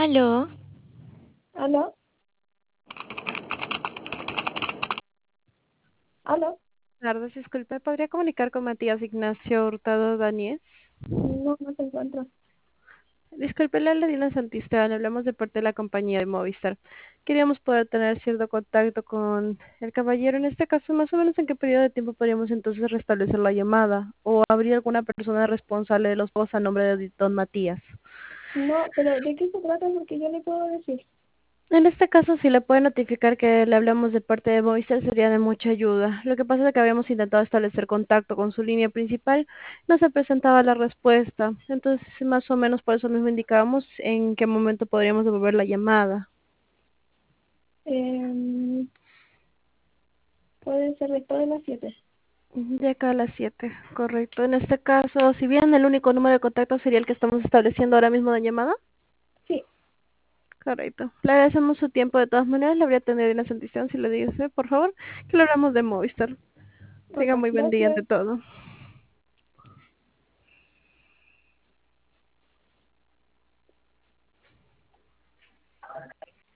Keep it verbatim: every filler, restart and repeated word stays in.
Aló, ¿Aló? ¿Aló? Tardes, disculpe, ¿podría comunicar con Matías Ignacio Hurtado Daniel? No, no se encuentra. Disculpe, le habla Dina Santisteban, hablamos de parte de la compañía de Movistar. Queríamos poder tener cierto contacto con el caballero. En este caso, más o menos, ¿en qué periodo de tiempo podríamos entonces restablecer la llamada? ¿O habría alguna persona responsable de los pagos a nombre de don Matías? No, pero ¿de qué se trata? Porque yo le puedo decir. En este caso, si le puede notificar que le hablamos de parte de Movistar, sería de mucha ayuda. Lo que pasa es que habíamos intentado establecer contacto con su línea principal, no se presentaba la respuesta. Entonces, más o menos por eso mismo indicábamos en qué momento podríamos devolver la llamada. Eh, puede ser después de las siete. De acá a las siete, correcto. En este caso, si bien el único número de contacto sería el que estamos estableciendo ahora mismo de llamada, Sí, correcto. Le agradecemos su tiempo de todas maneras, le habría tenido una santición si le dice, por favor, que le hablamos de Movistar. ok, Tenga muy buen día ante gracias. todo.